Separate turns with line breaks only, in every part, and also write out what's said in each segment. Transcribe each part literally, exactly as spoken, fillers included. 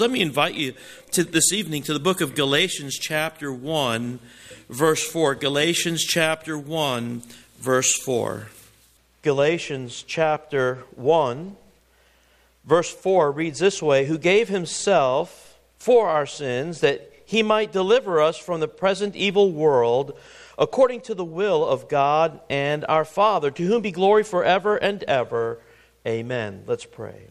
Let me invite you to this evening to the book of Galatians chapter one, verse four. Galatians chapter one, verse four. Galatians chapter one, verse four reads this way: who gave himself for our sins, that he might deliver us from the present evil world, according to the will of God and our Father, to whom be glory forever and ever. Amen. Let's pray.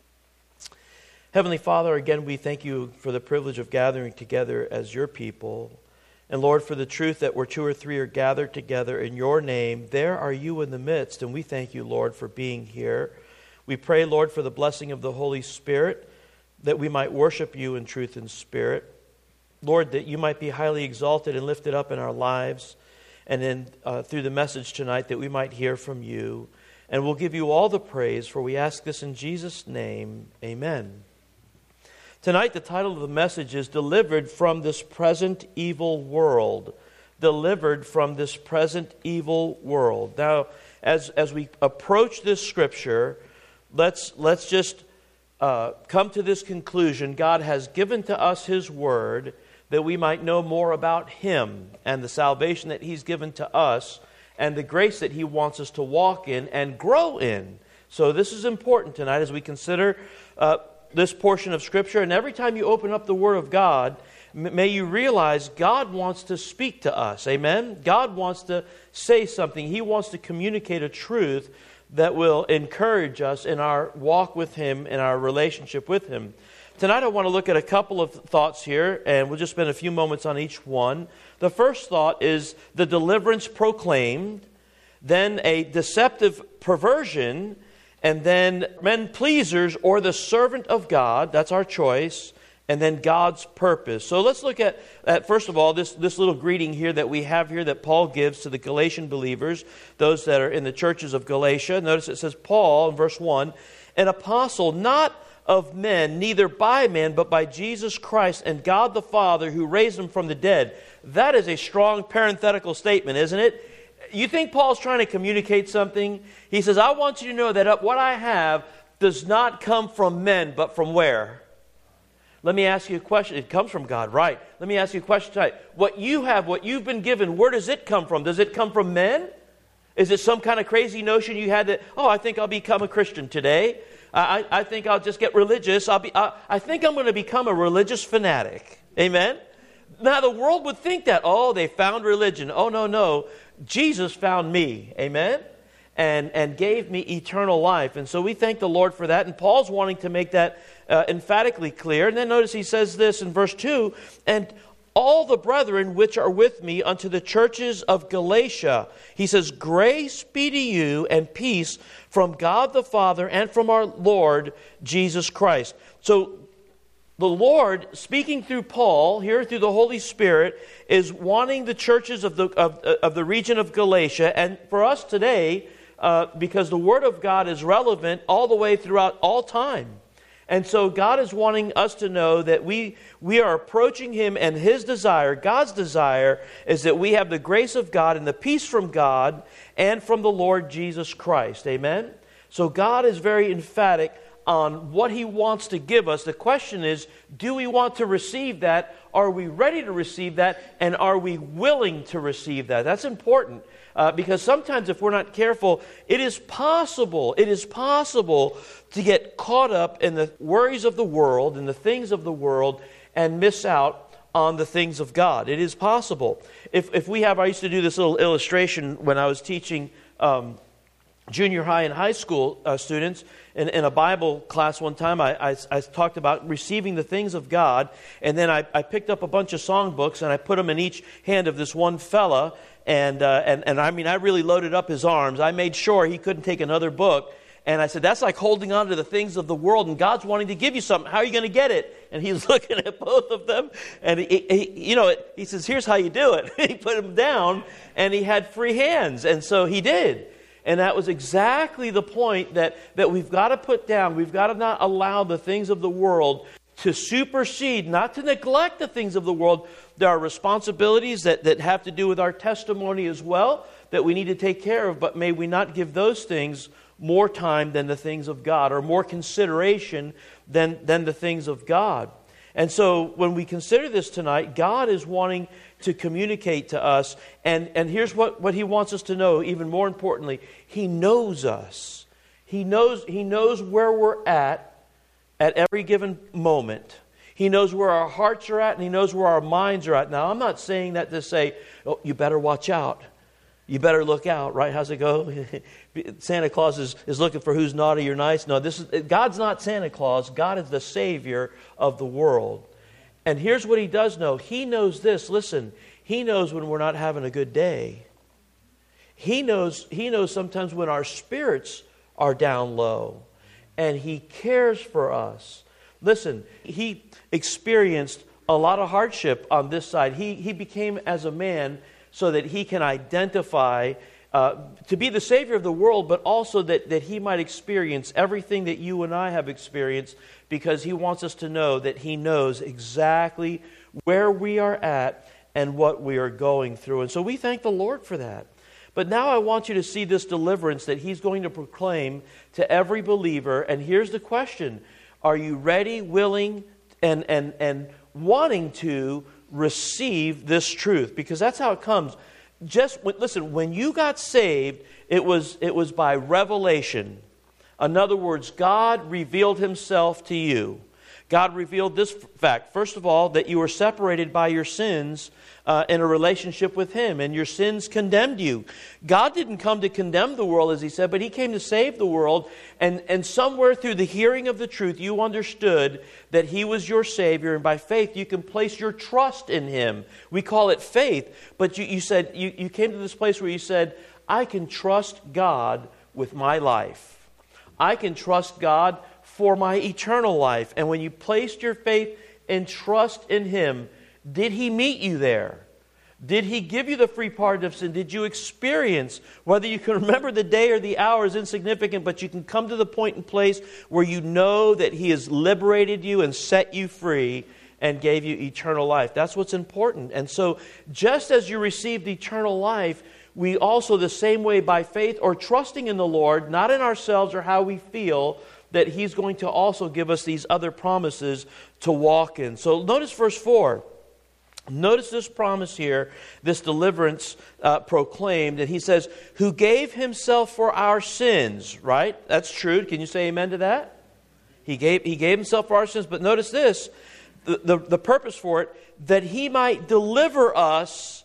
Heavenly Father, again, we thank you for the privilege of gathering together as your people. And Lord, for the truth that where two or three are gathered together in your name, there are you in the midst. And we thank you, Lord, for being here. We pray, Lord, for the blessing of the Holy Spirit, that we might worship you in truth and spirit. Lord, that you might be highly exalted and lifted up in our lives. And then uh, through the message tonight, that we might hear from you. And we'll give you all the praise, for we ask this in Jesus' name. Amen. Tonight, the title of the message is Delivered from This Present Evil World. Delivered from this present evil world. Now, as, as we approach this scripture, let's, let's just uh, come to this conclusion. God has given to us His Word that we might know more about Him and the salvation that He's given to us and the grace that He wants us to walk in and grow in. So this is important tonight as we consider uh, this portion of Scripture. And every time you open up the Word of God, may you realize God wants to speak to us. Amen? God wants to say something. He wants to communicate a truth that will encourage us in our walk with Him, in our relationship with Him. Tonight I want to look at a couple of thoughts here, and we'll just spend a few moments on each one. The first thought is the deliverance proclaimed, then a deceptive perversion, and then men pleasers or the servant of God. That's our choice. And then God's purpose. So let's look at, at first of all, this, this little greeting here that we have here that Paul gives to the Galatian believers, those that are in the churches of Galatia. Notice it says, Paul, in verse one, an apostle not of men, neither by men, but by Jesus Christ and God the Father who raised Him from the dead. That is a strong parenthetical statement, isn't it? You think Paul's trying to communicate something? He says, I want you to know that what I have does not come from men, but from where? Let me ask you a question. It comes from God, right? Let me ask you a question tonight. What you have, what you've been given, where does it come from? Does it come from men? Is it some kind of crazy notion you had that, oh, I think I'll become a Christian today. I, I think I'll just get religious. I'll be. I, I think I'm going to become a religious fanatic. Amen? Now, the world would think that, oh, they found religion. Oh, no, no. Jesus found me. Amen? And, and gave me eternal life. And so we thank the Lord for that. And Paul's wanting to make that uh, emphatically clear. And then notice he says this in verse two, and all the brethren which are with me unto the churches of Galatia. He says, grace be to you and peace from God the Father and from our Lord Jesus Christ. So the Lord, speaking through Paul, here through the Holy Spirit, is wanting the churches of the, of, of the region of Galatia, and for us today, uh, because the Word of God is relevant all the way throughout all time. And so God is wanting us to know that we, we are approaching Him, and His desire, God's desire, is that we have the grace of God and the peace from God and from the Lord Jesus Christ. Amen? So God is very emphatic on what He wants to give us. The question is, do we want to receive that? Are we ready to receive that? And are we willing to receive that? That's important. Uh, because sometimes if we're not careful, it is possible, it is possible to get caught up in the worries of the world and the things of the world and miss out on the things of God. It is possible. If if we have, I used to do this little illustration when I was teaching um, junior high and high school uh, students. In, in a Bible class one time, I, I, I talked about receiving the things of God, and then I, I picked up a bunch of songbooks and I put them in each hand of this one fella, and, uh, and, and I mean, I really loaded up his arms. I made sure he couldn't take another book, and I said, that's like holding on to the things of the world, and God's wanting to give you something. How are you going to get it? And he's looking at both of them, and he, he, you know, he says, here's how you do it. He put them down, and he had free hands, and so he did. And that was exactly the point that, that we've got to put down. We've got to not allow the things of the world to supersede, not to neglect the things of the world. There are responsibilities that, that have to do with our testimony as well that we need to take care of, but may we not give those things more time than the things of God, or more consideration than, than the things of God. And so when we consider this tonight, God is wanting to communicate to us. And, and here's what, what He wants us to know, even more importantly. He knows us. He knows, he knows where we're at at every given moment. He knows where our hearts are at, and He knows where our minds are at. Now, I'm not saying that to say, oh, you better watch out. You better look out, right? How's it go? Santa Claus is, is looking for who's naughty or nice. No, this is God's not Santa Claus. God is the Savior of the world. And here's what He does know. He knows this. Listen, He knows when we're not having a good day. He knows, he knows sometimes when our spirits are down low. And He cares for us. Listen, He experienced a lot of hardship on this side. He, he became as a man so that He can identify, uh, to be the Savior of the world, but also that, that He might experience everything that you and I have experienced, because He wants us to know that He knows exactly where we are at and what we are going through. And so we thank the Lord for that. But now I want you to see this deliverance that He's going to proclaim to every believer. And here's the question. Are you ready, willing, and, and, and wanting to receive this truth? Because that's how it comes. Just listen, when you got saved, it was it was by revelation. In other words, God revealed Himself to you. God revealed this fact. First of all, that you were separated by your sins uh, in a relationship with Him, and your sins condemned you. God didn't come to condemn the world, as He said, but He came to save the world. And, and somewhere through the hearing of the truth, you understood that He was your Savior, and by faith you can place your trust in Him. We call it faith. But you, you said you, you came to this place where you said, I can trust God with my life. I can trust God for my eternal life. And when you placed your faith and trust in Him, did He meet you there? Did He give you the free pardon of sin? Did you experience, whether you can remember the day or the hour is insignificant, but you can come to the point and place where you know that He has liberated you and set you free and gave you eternal life. That's what's important. And so just as you received eternal life, we also the same way by faith or trusting in the Lord, not in ourselves or how we feel, that He's going to also give us these other promises to walk in. So notice verse four. Notice this promise here, this deliverance uh, proclaimed, and He says, who gave Himself for our sins, right? That's true. Can you say amen to that? He gave, he gave Himself for our sins, but notice this, the, the, the purpose for it, that He might deliver us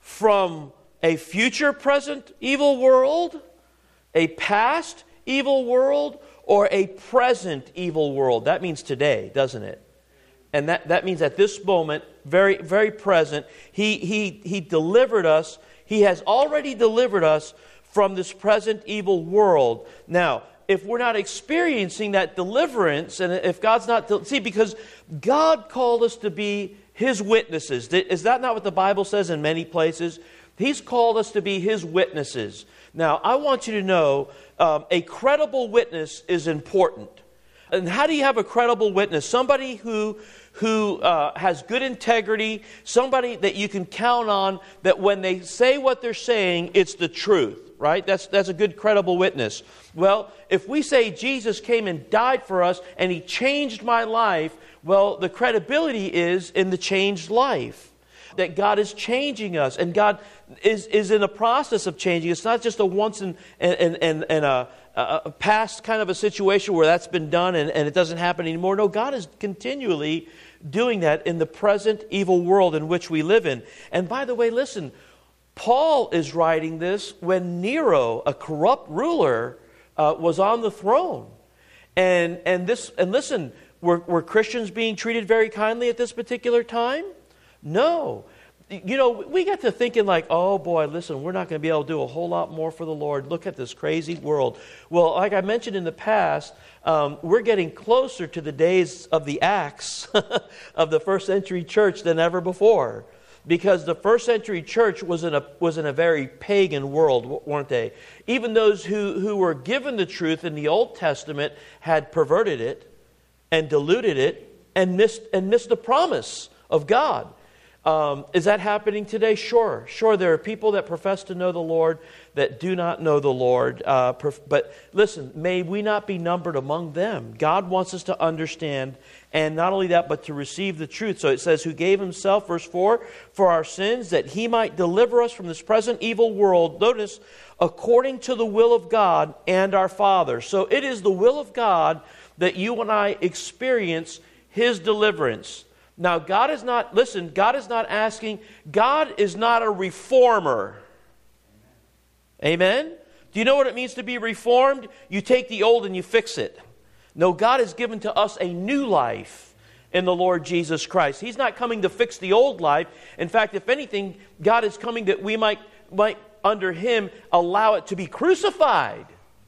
from a future present evil world, a past evil world, or a present evil world. That means today, doesn't it? And that, that means at this moment, very, very present, he, he, he delivered us. He has already delivered us from this present evil world. Now, if we're not experiencing that deliverance, and if God's not... See, because God called us to be His witnesses. Is that not what the Bible says in many places? He's called us to be His witnesses. Now, I want you to know, um, a credible witness is important. And how do you have a credible witness? Somebody who who uh, has good integrity, somebody that you can count on, that when they say what they're saying, it's the truth, right? That's that's a good credible witness. Well, if we say Jesus came and died for us and He changed my life, well, the credibility is in the changed life. That God is changing us, and God is, is in a process of changing. It's not just a once and and and, and a, a past kind of a situation where that's been done and, and it doesn't happen anymore. No, God is continually doing that in the present evil world in which we live in. And by the way, listen, Paul is writing this when Nero, a corrupt ruler, uh, was on the throne. And and this and listen, were, were Christians being treated very kindly at this particular time? No. You know, we get to thinking like, oh boy, listen, we're not going to be able to do a whole lot more for the Lord. Look at this crazy world. Well, like I mentioned in the past, um, we're getting closer to the days of the Acts of the first century church than ever before. Because the first century church was in a was in a very pagan world, weren't they? Even those who, who were given the truth in the Old Testament had perverted it and diluted it and missed and missed the promise of God. Um, is that happening today? Sure. Sure, there are people that profess to know the Lord that do not know the Lord. Uh, prof- but listen, may we not be numbered among them. God wants us to understand, and not only that, but to receive the truth. So it says, who gave himself, verse four, for our sins, that he might deliver us from this present evil world. Notice, according to the will of God and our Father. So it is the will of God that you and I experience his deliverance. Now, God is not, listen, God is not asking, God is not a reformer. Amen? Do you know what it means to be reformed? You take the old and you fix it. No, God has given to us a new life in the Lord Jesus Christ. He's not coming to fix the old life. In fact, if anything, God is coming that we might, might under him, allow it to be crucified.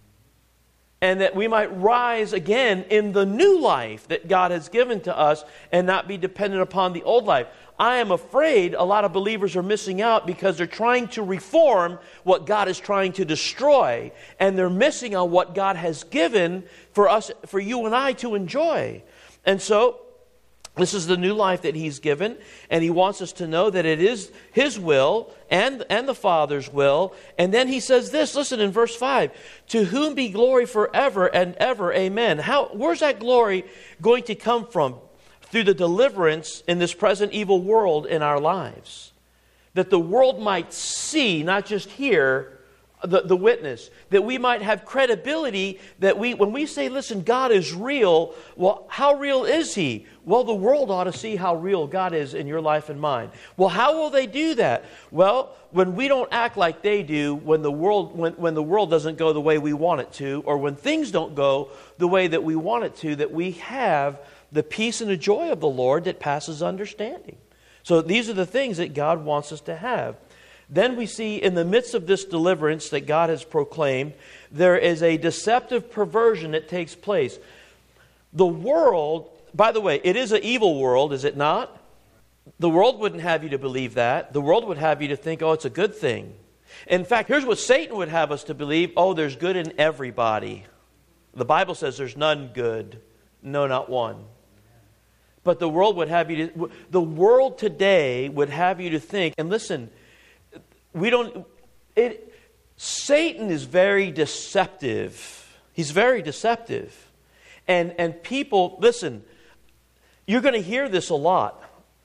And that we might rise again in the new life that God has given to us and not be dependent upon the old life. I am afraid a lot of believers are missing out because they're trying to reform what God is trying to destroy. And they're missing on what God has given for us, for you and I to enjoy. And so, this is the new life that he's given, and he wants us to know that it is his will and, and the Father's will. And then he says this, listen in verse five, to whom be glory forever and ever, amen. How, where's that glory going to come from? Through the deliverance in this present evil world in our lives. That the world might see, not just hear, the, the witness. That we might have credibility, that we, when we say, listen, God is real, well, how real is he? Well, the world ought to see how real God is in your life and mine. Well, how will they do that? Well, when we don't act like they do, when the world when, when the world doesn't go the way we want it to, or when things don't go the way that we want it to, that we have the peace and the joy of the Lord that passes understanding. So these are the things that God wants us to have. Then we see in the midst of this deliverance that God has proclaimed, there is a deceptive perversion that takes place. The world, by the way, it is an evil world, is it not? The world wouldn't have you to believe that. The world would have you to think, oh, it's a good thing. In fact, here's what Satan would have us to believe, oh, there's good in everybody. The Bible says there's none good, no, not one. But the world would have you to, the world today would have you to think, and listen, we don't, it, Satan is very deceptive. He's very deceptive. And, and people, listen, you're going to hear this a lot.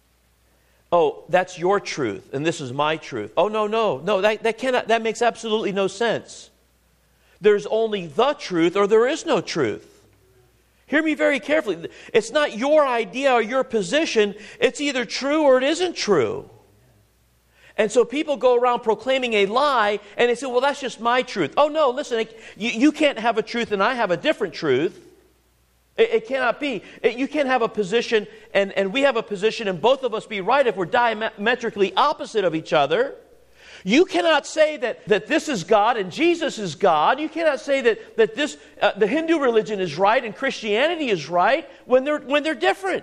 Oh, that's your truth, and this is my truth. Oh, no, no, no, that, that cannot, that makes absolutely no sense. There's only the truth or there is no truth. Hear me very carefully. It's not your idea or your position. It's either true or it isn't true. And so people go around proclaiming a lie, and they say, well, that's just my truth. Oh, no, listen, you, you can't have a truth and I have a different truth. It, it cannot be. It, you can't have a position and, and we have a position and both of us be right if we're diametrically opposite of each other. You cannot say that, that this is God and Jesus is God. You cannot say that, that this uh, the Hindu religion is right and Christianity is right when they're, when they're different.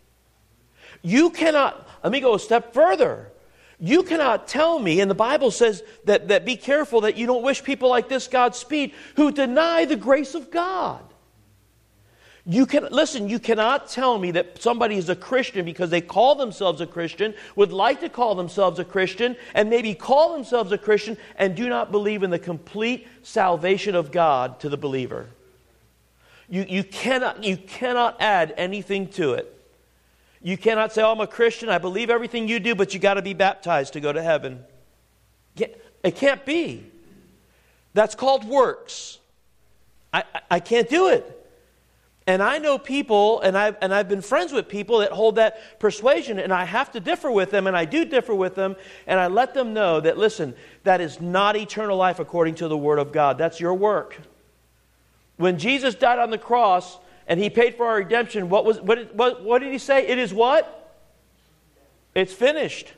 You cannot, let me go a step further. You cannot tell me, and the Bible says that, that be careful that you don't wish people like this Godspeed who deny the grace of God. You can listen, you cannot tell me that somebody is a Christian because they call themselves a Christian, would like to call themselves a Christian, and maybe call themselves a Christian and do not believe in the complete salvation of God to the believer. You, you cannot, you cannot add anything to it. You cannot say, oh, I'm a Christian, I believe everything you do, but you got to be baptized to go to heaven. It can't be. That's called works. I, I, I can't do it. And I know people, and I've, and I've been friends with people that hold that persuasion, and I have to differ with them, and I do differ with them, and I let them know that, listen, that is not eternal life according to the Word of God. That's your work. When Jesus died on the cross, and He paid for our redemption, what was what, what, what did He say? It is what? It's finished.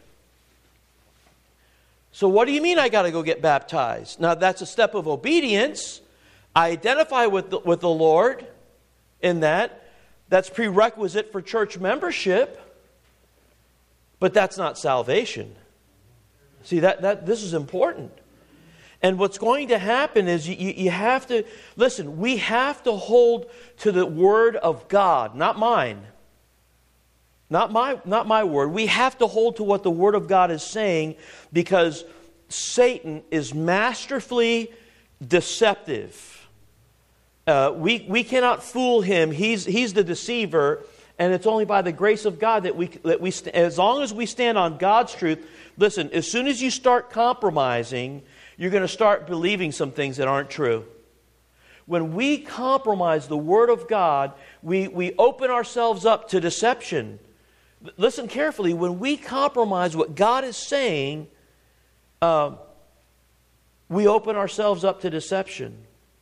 So what do you mean I got to go get baptized? Now that's a step of obedience. I identify with the, with the Lord in that. That's prerequisite for church membership. But that's not salvation. See, that, that this is important. And what's going to happen is you, you have to, listen, we have to hold to the Word of God, not mine. Not my, not my word. We have to hold to what the Word of God is saying, because Satan is masterfully deceptive. Uh, we, we cannot fool him. He's, he's the deceiver, and it's only by the grace of God that we, that we, as long as we stand on God's truth. Listen, as soon as you start compromising, you're going to start believing some things that aren't true. When we compromise the Word of God, we, we open ourselves up to deception. Listen carefully. When we compromise what God is saying, uh, we open ourselves up to deception.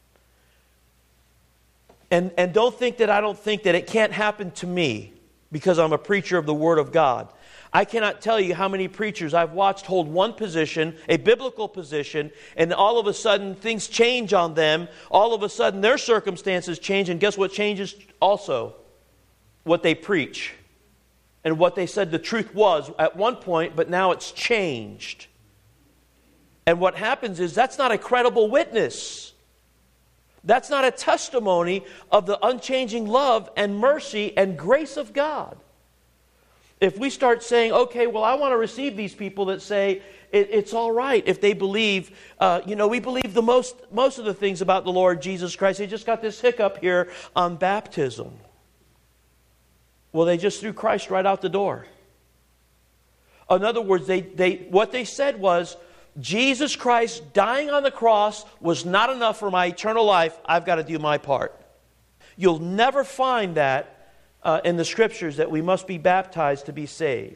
And, and don't think that I don't think that it can't happen to me because I'm a preacher of the Word of God. I cannot tell you how many preachers I've watched hold one position, a biblical position, and all of a sudden things change on them. All of a sudden their circumstances change, and guess what changes also? What they preach. And what they said the truth was at one point, but now it's changed. And what happens is that's not a credible witness. That's not a testimony of the unchanging love and mercy and grace of God. If we start saying, okay, well, I want to receive these people that say it, it's all right if they believe, uh, you know, we believe the most, most of the things about the Lord Jesus Christ. They just got this hiccup here on baptism. Well, they just threw Christ right out the door. In other words, they, they, what they said was, Jesus Christ dying on the cross was not enough for my eternal life. I've got to do my part. You'll never find that uh, in the Scriptures, that we must be baptized to be saved.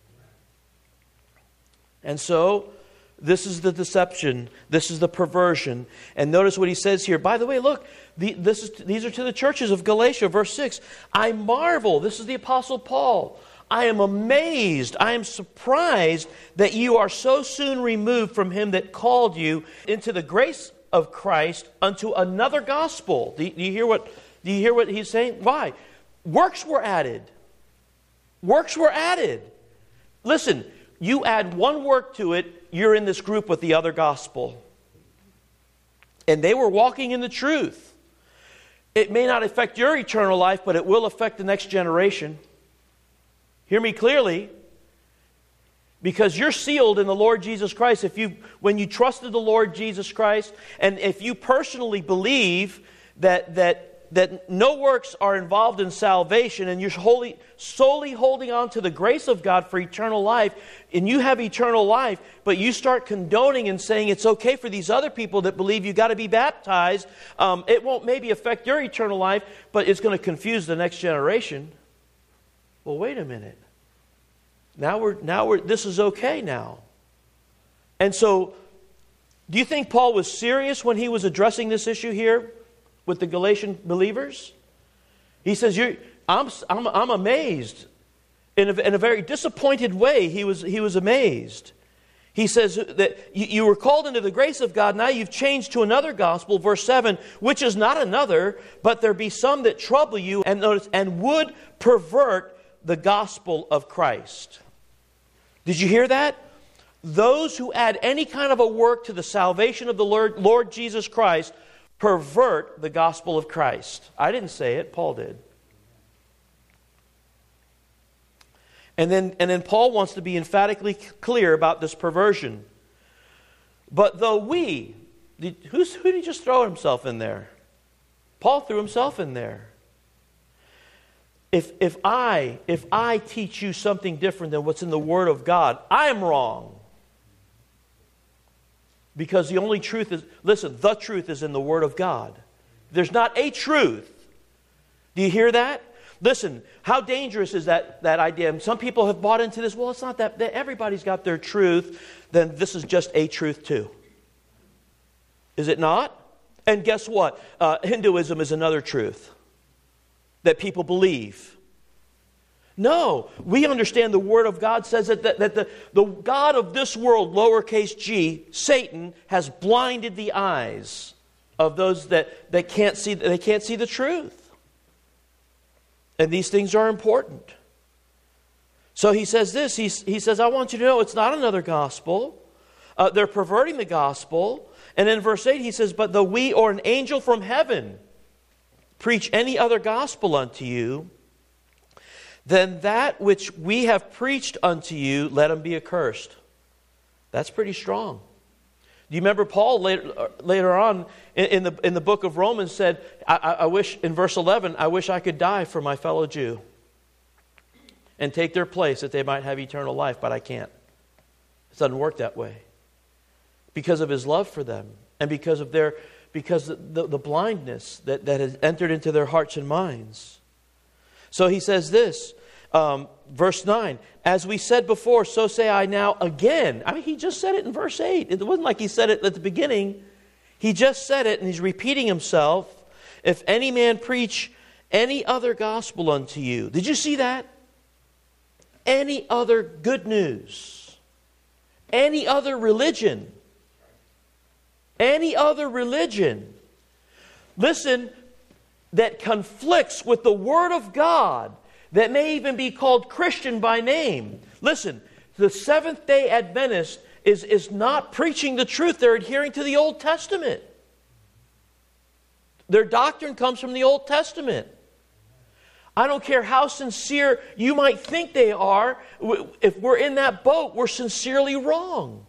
And so, this is the deception. This is the perversion. And notice what he says here. By the way, look, the, this is, these are to the churches of Galatia, verse six. I marvel, this is the Apostle Paul, I am amazed, I am surprised that you are so soon removed from him that called you into the grace of Christ unto another gospel. Do you, do you hear what, do you hear what he's saying? Why? Works were added. Works were added. Listen, you add one work to it, you're in this group with the other gospel. And they were walking in the truth. It may not affect your eternal life, but it will affect the next generation. Hear me clearly. Because you're sealed in the Lord Jesus Christ. If you, when you trusted the Lord Jesus Christ, and if you personally believe that that that no works are involved in salvation, and you're wholly, solely holding on to the grace of God for eternal life, and you have eternal life, but you start condoning and saying it's okay for these other people that believe you got to be baptized, um, it won't maybe affect your eternal life, but it's going to confuse the next generation. Well, wait a minute. Now we're now we're this is okay now. And so, do you think Paul was serious when he was addressing this issue here with the Galatian believers? He says, You're, I'm, I'm, I'm amazed. In a, in a very disappointed way, he was, he was amazed. He says that you, you were called into the grace of God, now you've changed to another gospel, verse seven, which is not another, but there be some that trouble you, and notice, and would pervert the gospel of Christ. Did you hear that? Those who add any kind of a work to the salvation of the Lord, Lord Jesus Christ pervert the gospel of Christ. I didn't say it, Paul did. And then, and then Paul wants to be emphatically clear about this perversion. But though we, did, who's, who did he just throw himself in there? Paul threw himself in there. If, if, I, if I teach you something different than what's in the Word of God, I am wrong. Because the only truth is, listen, the truth is in the Word of God. There's not a truth. Do you hear that? Listen, how dangerous is that, that idea? And some people have bought into this, well, it's not that, that everybody's got their truth, then this is just a truth too. Is it not? And guess what? Uh, Hinduism is another truth that people believe. No, we understand the Word of God says that, that, that the, the God of this world, lowercase g, Satan, has blinded the eyes of those that, that can't see, they can't see the truth. And these things are important. So he says this, he, he says, I want you to know it's not another gospel. Uh, they're perverting the gospel. And in verse eight he says, but though we or an angel from heaven preach any other gospel unto you, then that which we have preached unto you, let him be accursed. That's pretty strong. Do you remember Paul later, later on in, in, the, in the book of Romans said, I, I wish, in verse eleven, I wish I could die for my fellow Jew and take their place that they might have eternal life, but I can't. It doesn't work that way. Because of his love for them and because of their because the, the, the blindness that, that has entered into their hearts and minds. So he says this, um, verse nine, as we said before, so say I now again. I mean, he just said it in verse eight. It wasn't like he said it at the beginning. He just said it and he's repeating himself. If any man preach any other gospel unto you. Did you see that? Any other good news. Any other religion. Any other religion. Listen, that conflicts with the Word of God, that may even be called Christian by name. Listen, the Seventh-day Adventist is, is not preaching the truth. They're adhering to the Old Testament. Their doctrine comes from the Old Testament. I don't care how sincere you might think they are. If we're in that boat, we're sincerely wrong.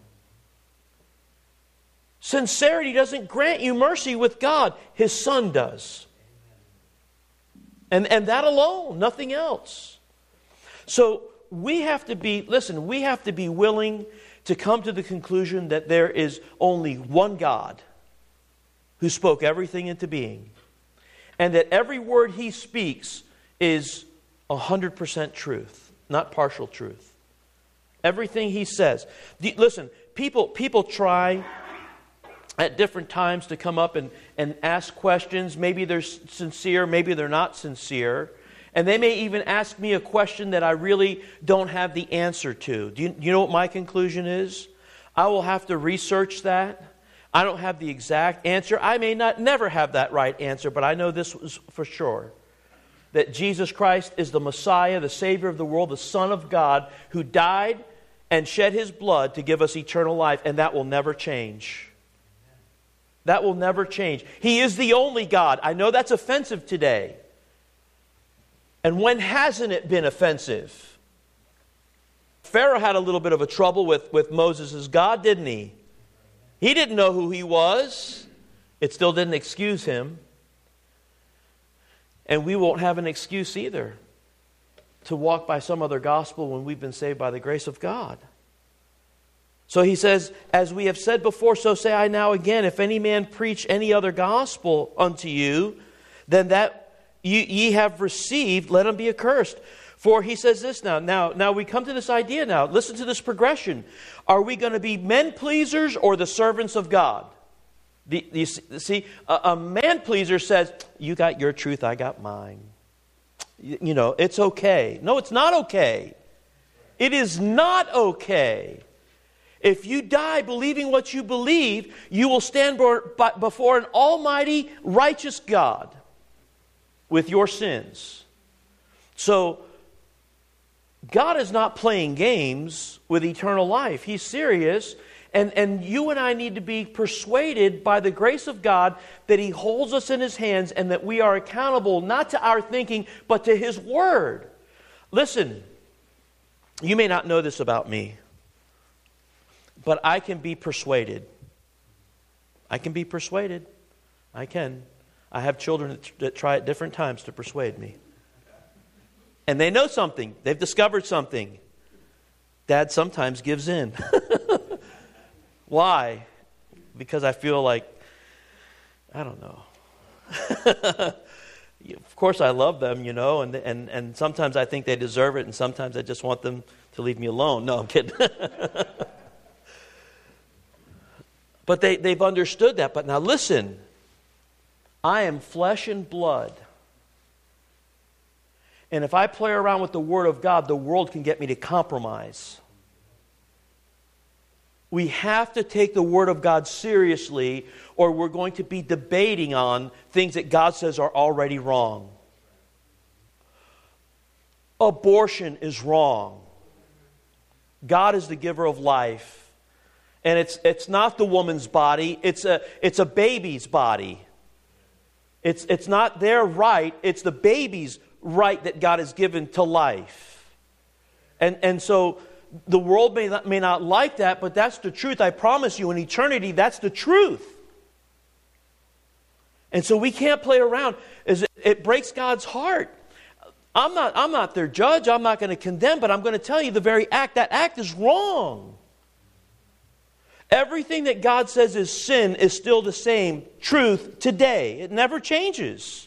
Sincerity doesn't grant you mercy with God. His Son does. And, and that alone, nothing else. So we have to be, listen, we have to be willing to come to the conclusion that there is only one God who spoke everything into being. And that every word He speaks is one hundred percent truth, not partial truth. Everything He says. Listen, people, people try at different times to come up and, and ask questions. Maybe they're sincere, maybe they're not sincere. And they may even ask me a question that I really don't have the answer to. Do you, you know what my conclusion is? I will have to research that. I don't have the exact answer. I may not never have that right answer, but I know this was for sure. That Jesus Christ is the Messiah, the Savior of the world, the Son of God, who died and shed His blood to give us eternal life, and that will never change. That will never change. He is the only God. I know that's offensive today. And when hasn't it been offensive? Pharaoh had a little bit of a trouble with, with Moses' God, didn't he? He didn't know who He was. It still didn't excuse him. And we won't have an excuse either to walk by some other gospel when we've been saved by the grace of God. So he says, as we have said before, so say I now again, if any man preach any other gospel unto you, then that ye, ye have received, let him be accursed. For he says this now. Now, now we come to this idea now. Listen to this progression. Are we going to be men pleasers or the servants of God? The, the, see, a, a man pleaser says, you got your truth, I got mine. You, you know, it's okay. No, it's not okay. It is not okay. If you die believing what you believe, you will stand before an almighty, righteous God with your sins. So, God is not playing games with eternal life. He's serious. And, and you and I need to be persuaded by the grace of God that He holds us in His hands and that we are accountable not to our thinking, but to His Word. Listen, you may not know this about me, but I can be persuaded. I can be persuaded. I can. I have children that, that try at different times to persuade me. And they know something. They've discovered something. Dad sometimes gives in. Why? Because I feel like, I don't know. Of course I love them, you know, and, and, and sometimes I think they deserve it, and sometimes I just want them to leave me alone. No, I'm kidding. But they, they've understood that. But now listen, I am flesh and blood. And if I play around with the Word of God, the world can get me to compromise. We have to take the Word of God seriously, or we're going to be debating on things that God says are already wrong. Abortion is wrong. God is the giver of life. And it's it's not the woman's body, it's a it's a baby's body. It's it's not their right, it's the baby's right that God has given to life. And, and so the world may not, may not like that, but that's the truth. I promise you, in eternity, that's the truth. And so we can't play around. It breaks God's heart. I'm not, I'm not their judge. I'm not going to condemn, but I'm going to tell you the very act, that act is wrong. Everything that God says is sin is still the same truth today. It never changes.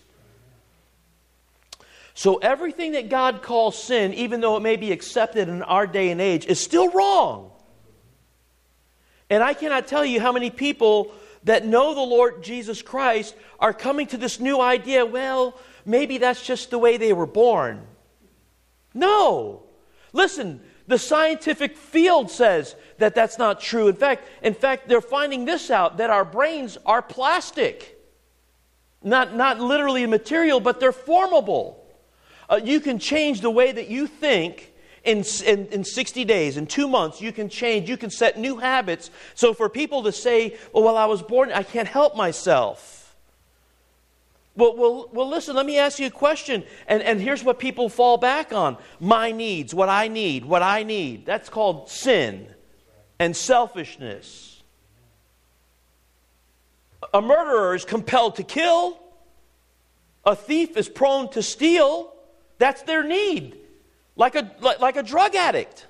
So everything that God calls sin, even though it may be accepted in our day and age, is still wrong. And I cannot tell you how many people that know the Lord Jesus Christ are coming to this new idea, well, maybe that's just the way they were born. No. Listen, the scientific field says that that's not true. In fact, in fact, they're finding this out, that our brains are plastic. Not, not literally a material, but they're formable. Uh, you can change the way that you think in, in, in sixty days, in two months. You can change, you can set new habits. So for people to say, well, well I was born, I can't help myself. Well, well, well, listen, let me ask you a question. And, and here's what people fall back on. My needs, what I need, what I need. That's called sin and selfishness. A murderer is compelled to kill. A thief is prone to steal. That's their need. Like a, like, like a drug addict.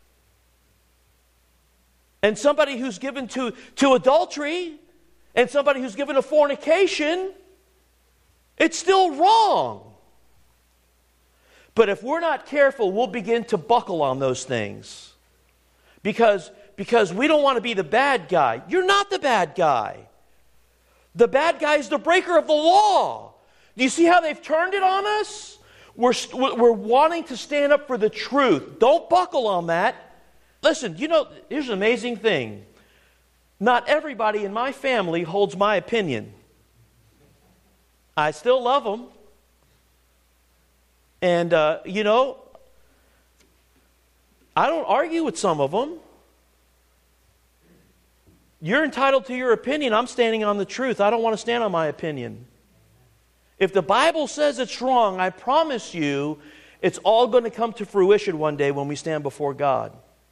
And somebody who's given to, to adultery, and somebody who's given to fornication, it's still wrong. But if we're not careful, we'll begin to buckle on those things. Because, because we don't want to be the bad guy. You're not the bad guy. The bad guy is the breaker of the law. Do you see how they've turned it on us? We're, we're wanting to stand up for the truth. Don't buckle on that. Listen, you know, here's an amazing thing. Not everybody in my family holds my opinion. I still love them. And, uh, you know, I don't argue with some of them. You're entitled to your opinion. I'm standing on the truth. I don't want to stand on my opinion. If the Bible says it's wrong, I promise you, it's all going to come to fruition one day when we stand before God.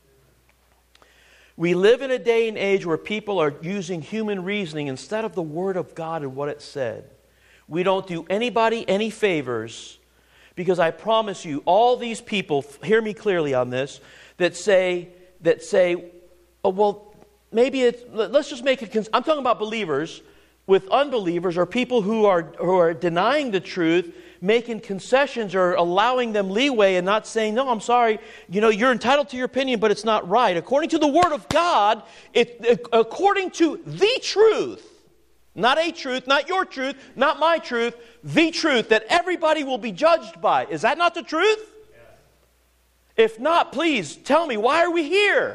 We live in a day and age where people are using human reasoning instead of the Word of God and what it said. We don't do anybody any favors, because I promise you, all these people, hear me clearly on this, that say, that say, oh, well, maybe it's, let's just make it, I'm talking about believers with unbelievers, or people who are, who are denying the truth, making concessions or allowing them leeway and not saying, no, I'm sorry, you know, you're entitled to your opinion, but it's not right. According to the Word of God, it, it, according to the truth, not a truth, not your truth, not my truth, the truth that everybody will be judged by. Is that not the truth? Yeah. If not, please tell me, why are we here?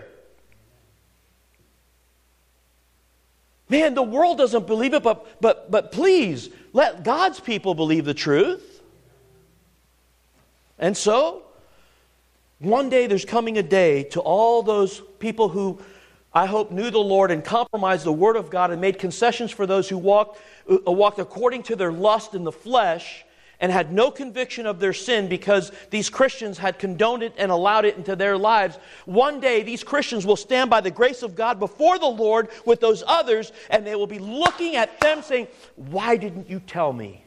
Man, the world doesn't believe it, but, but, but please, let God's people believe the truth. And so, one day there's coming a day to all those people who I hope knew the Lord and compromised the Word of God and made concessions for those who walked, uh, walked according to their lust in the flesh and had no conviction of their sin because these Christians had condoned it and allowed it into their lives. One day these Christians will stand by the grace of God before the Lord with those others, and they will be looking at them saying, why didn't you tell me?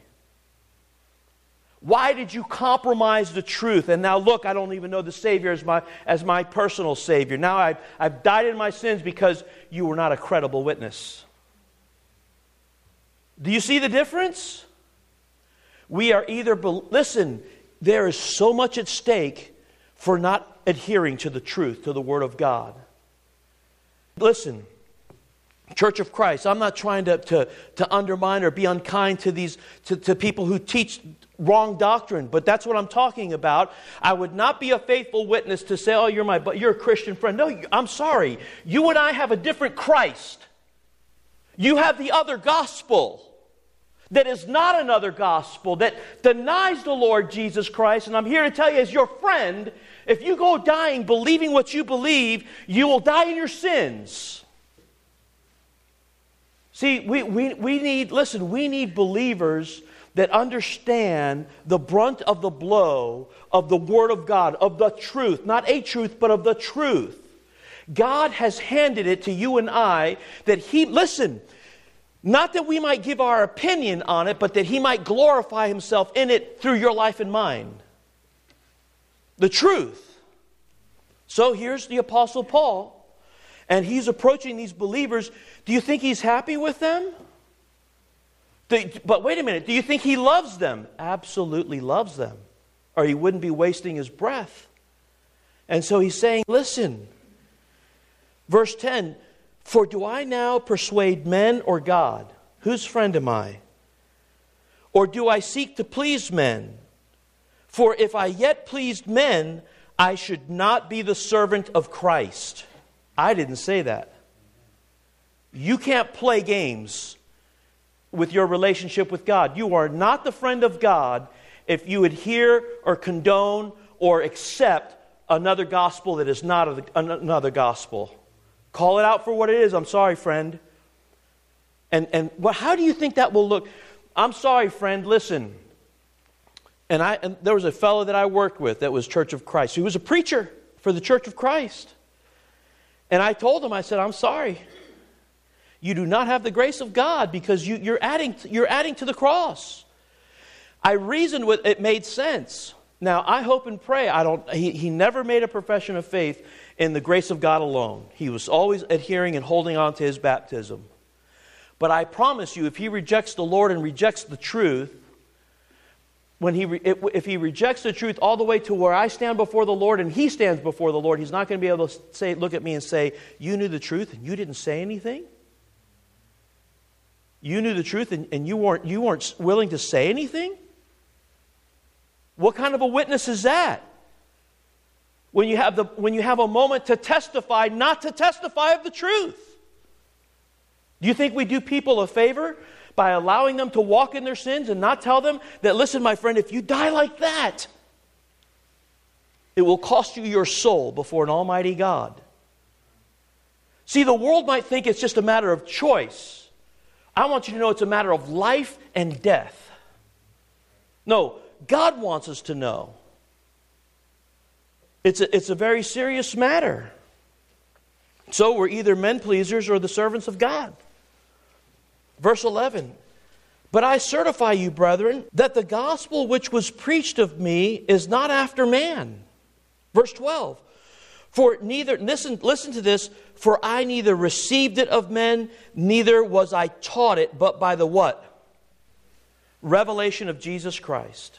Why did you compromise the truth? And now look, I don't even know the Savior as my, as my personal Savior. Now I've, I've died in my sins because you were not a credible witness. Do you see the difference? We are either, listen, there is so much at stake for not adhering to the truth, to the Word of God. Listen, Church of Christ, I'm not trying to, to, to undermine or be unkind to these to, to people who teach wrong doctrine, but that's what I'm talking about. I would not be a faithful witness to say, oh, you're my but you're a Christian friend. No, I'm sorry. You and I have a different Christ. You have the other gospel that is not another gospel, that denies the Lord Jesus Christ. And I'm here to tell you, as your friend, if you go dying believing what you believe, you will die in your sins. See, we, we, we need, listen, we need believers that understand the brunt of the blow of the Word of God, of the truth, not a truth, but of the truth. God has handed it to you and I that He, listen, not that we might give our opinion on it, but that He might glorify Himself in it through your life and mine. The truth. So here's the Apostle Paul, and he's approaching these believers. Do you think he's happy with them? But wait a minute, do you think he loves them? Absolutely loves them, or he wouldn't be wasting his breath. And so he's saying, listen, verse ten, for do I now persuade men or God? Whose friend am I? Or do I seek to please men? For if I yet pleased men, I should not be the servant of Christ. I didn't say that. You can't play games with your relationship with God. You are not the friend of God if you adhere or condone or accept another gospel that is not another gospel. Call it out for what it is. I'm sorry, friend. And and well, how do you think that will look? I'm sorry, friend. Listen. And I and there was a fellow that I worked with that was Church of Christ. He was a preacher for the Church of Christ. And I told him, I said, I'm sorry. You do not have the grace of God because you, you're adding you're adding to the cross. I reasoned with it, made sense. Now I hope and pray. I don't. He, he never made a profession of faith in the grace of God alone. He was always adhering and holding on to his baptism. But I promise you, if he rejects the Lord and rejects the truth, when he if he rejects the truth all the way to where I stand before the Lord and he stands before the Lord, he's not going to be able to say, look at me and say, you knew the truth and you didn't say anything? You knew the truth and, and you weren't you weren't willing to say anything? What kind of a witness is that? When you have the when you have a moment to testify, not to testify of the truth. Do you think we do people a favor by allowing them to walk in their sins and not tell them that, listen, my friend, if you die like that, it will cost you your soul before an almighty God? See, the world might think it's just a matter of choice. I want you to know it's a matter of life and death. No, God wants us to know. It's a, it's a very serious matter. So we're either men pleasers or the servants of God. Verse eleven, but I certify you, brethren, that the gospel which was preached of me is not after man. Verse twelve, for neither, listen, listen to this, for I neither received it of men, neither was I taught it, but by the what? Revelation of Jesus Christ.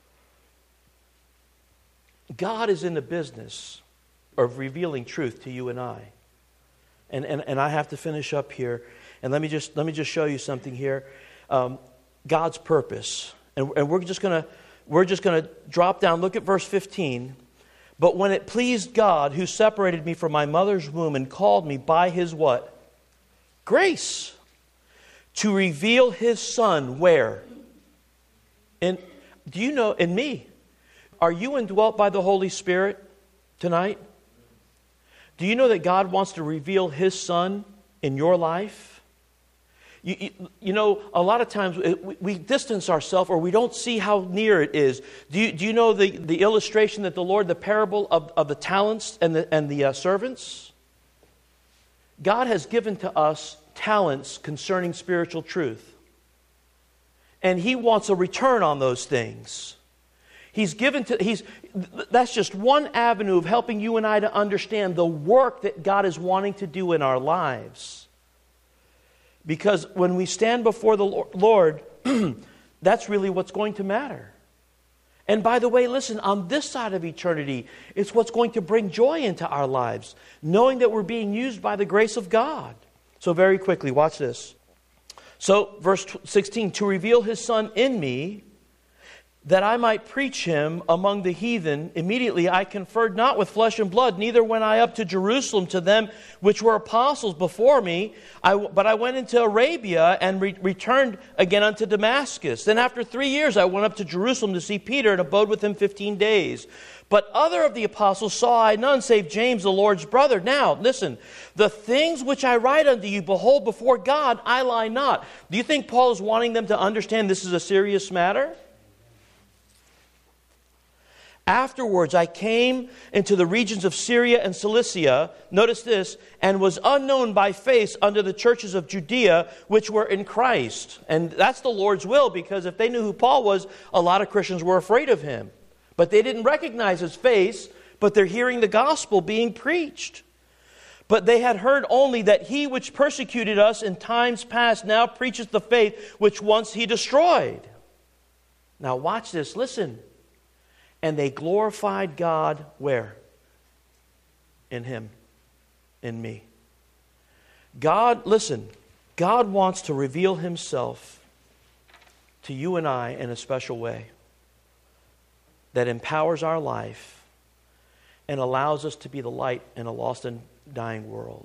God is in the business of revealing truth to you and I. And, and, and I have to finish up here. And let me just let me just show you something here. Um, God's purpose. And, and we're just gonna we're just gonna drop down. Look at verse fifteen. But when it pleased God, who separated me from my mother's womb and called me by His what? Grace. To reveal His Son where? And do you know, in me? Are you indwelt by the Holy Spirit tonight? Do you know that God wants to reveal His Son in your life? You, you, you know, a lot of times we, we distance ourselves or we don't see how near it is. Do you, do you know the, the illustration that the Lord, the parable of, of the talents and the, and the uh, servants? God has given to us talents concerning spiritual truth. And He wants a return on those things. He's given to, he's, that's just one avenue of helping you and I to understand the work that God is wanting to do in our lives. Because when we stand before the Lord, that's really what's going to matter. And by the way, listen, on this side of eternity, it's what's going to bring joy into our lives, knowing that we're being used by the grace of God. So very quickly, watch this. So, verse sixteen, to reveal His Son in me, that I might preach Him among the heathen, immediately I conferred not with flesh and blood, neither went I up to Jerusalem to them which were apostles before me, I, but I went into Arabia and re- returned again unto Damascus. Then after three years I went up to Jerusalem to see Peter and abode with him fifteen days. But other of the apostles saw I none save James, the Lord's brother. Now, listen, the things which I write unto you, behold, before God I lie not. Do you think Paul is wanting them to understand this is a serious matter? Afterwards I came into the regions of Syria and Cilicia, notice this, and was unknown by face unto the churches of Judea, which were in Christ. And that's the Lord's will, because if they knew who Paul was, a lot of Christians were afraid of him. But they didn't recognize his face, but they're hearing the gospel being preached. But they had heard only that he which persecuted us in times past now preacheth the faith which once he destroyed. Now watch this, listen. And they glorified God where? In him, in me. God, listen, God wants to reveal himself to you and I in a special way that empowers our life and allows us to be the light in a lost and dying world.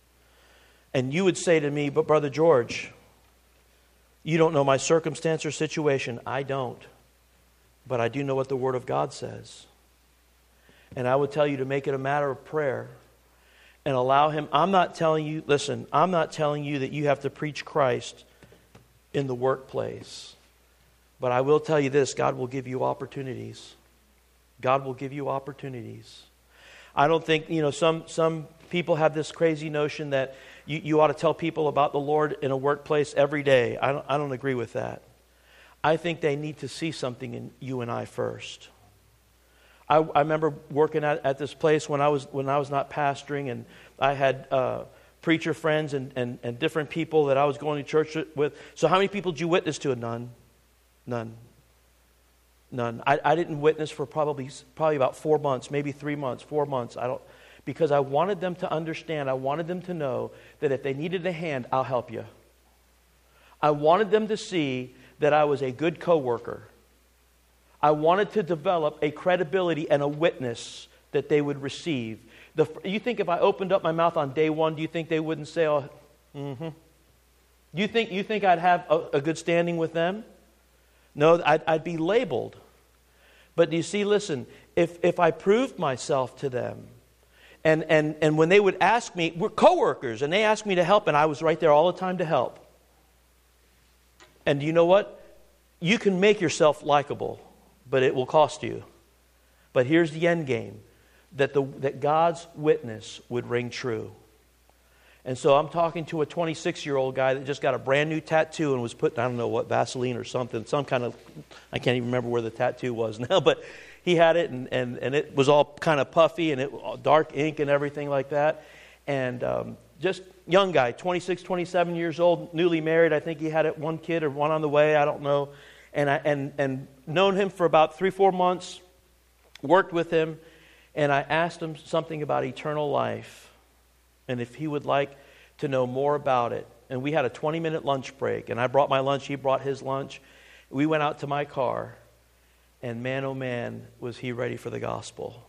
And you would say to me, but Brother George, you don't know my circumstance or situation. I don't. But I do know what the Word of God says. And I would tell you to make it a matter of prayer and allow Him. I'm not telling you, listen, I'm not telling you that you have to preach Christ in the workplace. But I will tell you this, God will give you opportunities. God will give you opportunities. I don't think, you know, some some people have this crazy notion that you, you ought to tell people about the Lord in a workplace every day. I don't, I don't agree with that. I think they need to see something in you and I first. I, I remember working at, at this place when I was when I was not pastoring, and I had uh, preacher friends and, and, and different people that I was going to church with. So how many people did you witness to? None. None. None. I, I didn't witness for probably probably about four months, maybe three months, four months. I don't, because I wanted them to understand. I wanted them to know that if they needed a hand, I'll help you. I wanted them to see that I was a good coworker. I wanted to develop a credibility and a witness that they would receive. The, you think if I opened up my mouth on day one, do you think they wouldn't say, "Oh, mm-hmm"? Do you think you think I'd have a, a good standing with them? No, I'd, I'd be labeled. But do you see, listen, if, if I proved myself to them, and, and, and when they would ask me, we're coworkers, and they asked me to help, and I was right there all the time to help. And you know what? You can make yourself likable, but it will cost you. But here's the end game, that, the, that God's witness would ring true. And so I'm talking to a twenty-six-year-old guy that just got a brand new tattoo and was put, I don't know what, Vaseline or something, some kind of, I can't even remember where the tattoo was now, but he had it, and, and, and it was all kind of puffy, and it dark ink and everything like that. And um, just young guy, twenty-six, twenty-seven years old, newly married. I think he had one kid or one on the way, I don't know. And I and and known him for about three, four months, worked with him, and I asked him something about eternal life. And if he would like to know more about it. And we had a twenty-minute lunch break. And I brought my lunch, he brought his lunch. We went out to my car. And man, oh man, was he ready for the gospel.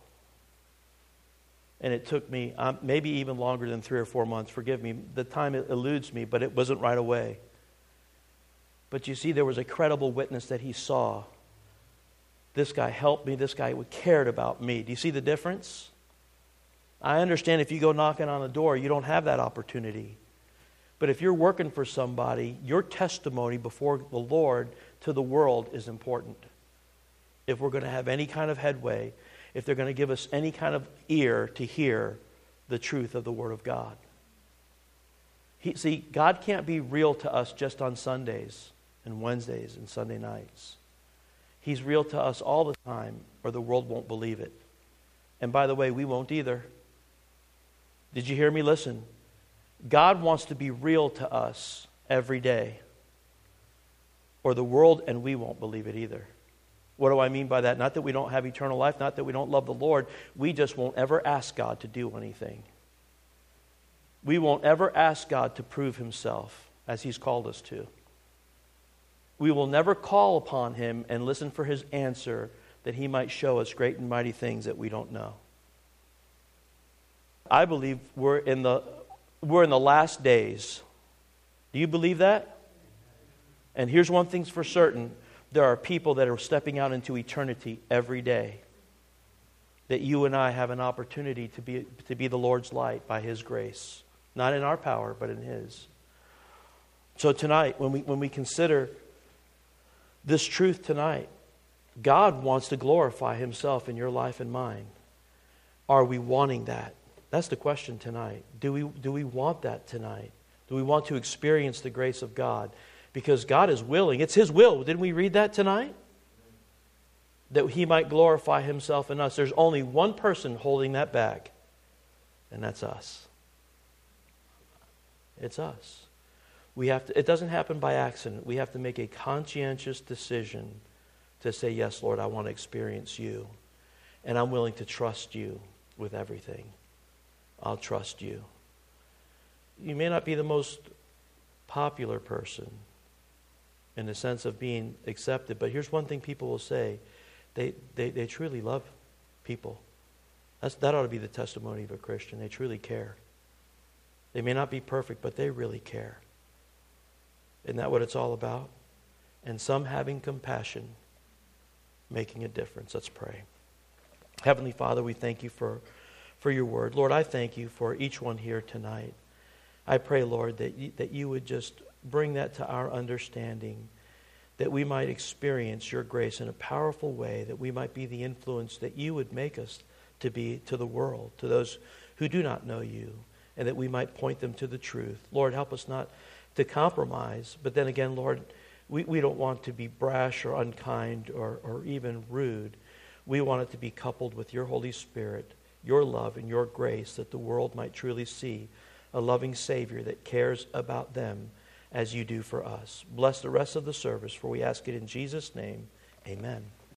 And it took me um, maybe even longer than three or four months. Forgive me, the time eludes me, but it wasn't right away. But you see, there was a credible witness that he saw. This guy helped me. This guy cared about me. Do you see the difference? I understand if you go knocking on the door, you don't have that opportunity. But if you're working for somebody, your testimony before the Lord to the world is important. If we're going to have any kind of headway, if they're going to give us any kind of ear to hear the truth of the Word of God. He, see, God can't be real to us just on Sundays and Wednesdays and Sunday nights. He's real to us all the time, or the world won't believe it. And by the way, we won't either. Did you hear me? Listen. God wants to be real to us every day, or the world and we won't believe it either. What do I mean by that? Not that we don't have eternal life, not that we don't love the Lord. We just won't ever ask God to do anything. We won't ever ask God to prove Himself as He's called us to. We will never call upon Him and listen for His answer that He might show us great and mighty things that we don't know. I believe we're in the we're in the last days. Do you believe that? And here's one thing for certain. There are people that are stepping out into eternity every day. that you and I have an opportunity to be, to be the Lord's light by His grace. Not in our power, but in His. So tonight, when we, when we consider this truth tonight, God wants to glorify Himself in your life and mine. Are we wanting that? That's the question tonight. Do we, do we want that tonight? Do we want to experience the grace of God? Because God is willing. It's His will. Didn't we read that tonight? That He might glorify Himself in us. There's only one person holding that back, and that's us. It's us. We have to. It doesn't happen by accident. We have to make a conscientious decision to say, yes, Lord, I want to experience You, and I'm willing to trust You with everything. I'll trust You. You may not be the most popular person in the sense of being accepted, but here's one thing people will say. They, they, they truly love people. That's, that ought to be the testimony of a Christian. They truly care. They may not be perfect, but they really care. Isn't that what it's all about? And some having compassion, making a difference. Let's pray. Heavenly Father, we thank You for, for Your word. Lord, I thank You for each one here tonight. I pray, Lord, that you, that You would just bring that to our understanding, that we might experience Your grace in a powerful way, that we might be the influence that You would make us to be to the world, to those who do not know You, and that we might point them to the truth. Lord, help us not to compromise, but then again, Lord, we, we don't want to be brash or unkind or, or even rude. We want it to be coupled with Your Holy Spirit, Your love and Your grace, that the world might truly see a loving Savior that cares about them as You do for us. Bless the rest of the service, for we ask it in Jesus' name. Amen.